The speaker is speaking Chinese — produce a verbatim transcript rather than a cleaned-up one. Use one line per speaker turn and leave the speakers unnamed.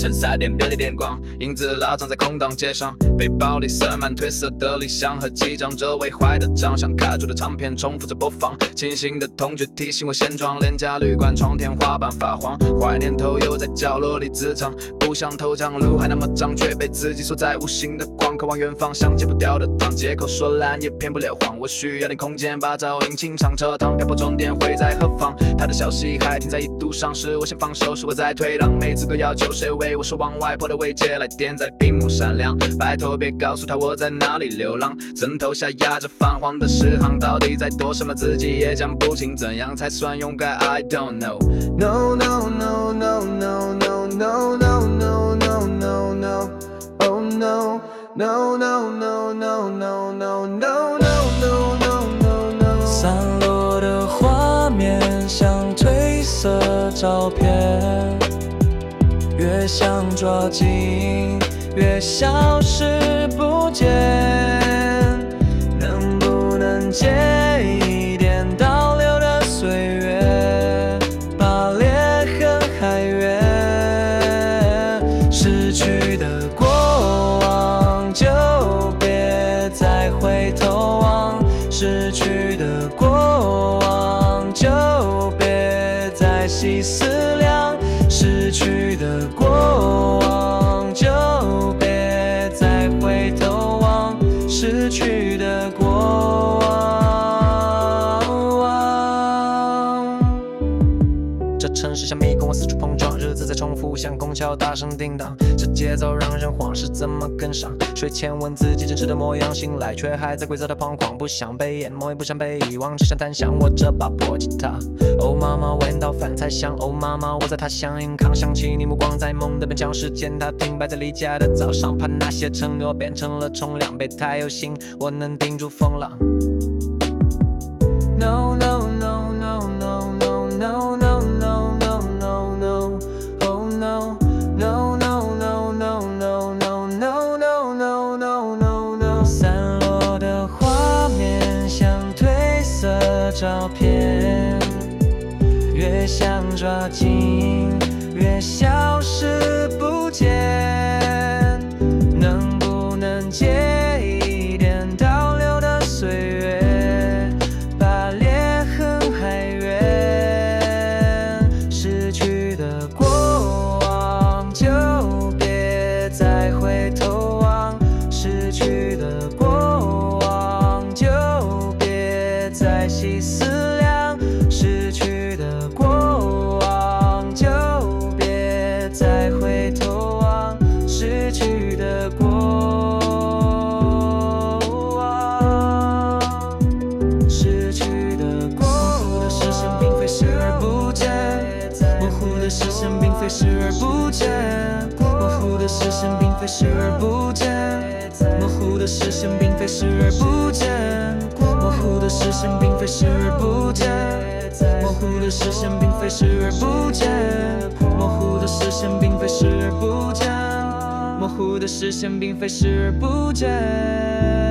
衬衫点别的点光，影子拉长在空荡街上，背包里塞满褪色的理想和几张周围坏的长相，卡住的唱片重复着播放，清醒的同学提醒我现状，廉价旅馆窗天花板发黄，坏念头又在角落里自唱，不想投降，路还那么长，却被自己锁在无形的光，渴望远方，像戒不掉的糖，借口说懒也骗不了谎，我需要点空间，把噪音清唱，车趟漂泊终点会在何方？他的消息还停在一度上，是我先放手，是我在退让，没资格要求谁为我守望，外婆的慰藉来点在屏幕闪亮，拜托别告诉他我在哪里流浪，枕头下压着泛黄的诗行，到底在躲什么，自己也讲不清，怎样才算勇敢 I don't know。
No no no no no no no no no no no no Oh no no no no no no no no no no no no no
散落的画面像褪色照片，越想抓紧越消失不见，能不能借一点倒流的岁月，把裂痕还原，失去的过往就别再回头望，失去的过往就别再细思量，失去的过往就别再回头望，失去的过往。这城市像迷宫，我四处碰撞，日子在重复，像拱桥大声叮当，这节奏让人慌，是怎么跟上？睡前问自己真实的模样，醒来却还在规则的彷徨，不想被淹没，也不想被遗忘，只想弹响我这把破吉他。哦妈妈，闻到饭菜香，哦妈妈，我在他乡银行，想起你目光在梦的边角时间，他停摆在离家的早上，怕那些承诺变成了冲量，备胎有心，我能顶住风浪。No no no no no no no no no no no no Oh no no no no no no no no no no no no no 散落的画面像褪色照片，越想抓紧越消失不见，能不能借一点倒流的岁月，把裂痕还原，失去的过往就别再回头望，失去的过往就别再细思量，失去的过往就别再回头望，失去的过往，失去的过往。模糊的视线并非视而不见，模糊的视线并非视而不见，模糊的视线并非视而不见，模糊的视线并非视而不见，模糊的视线并非视而不见，模糊的视线并非视而不见，模糊的视线并非视而不见，模糊的视线并非视而不见。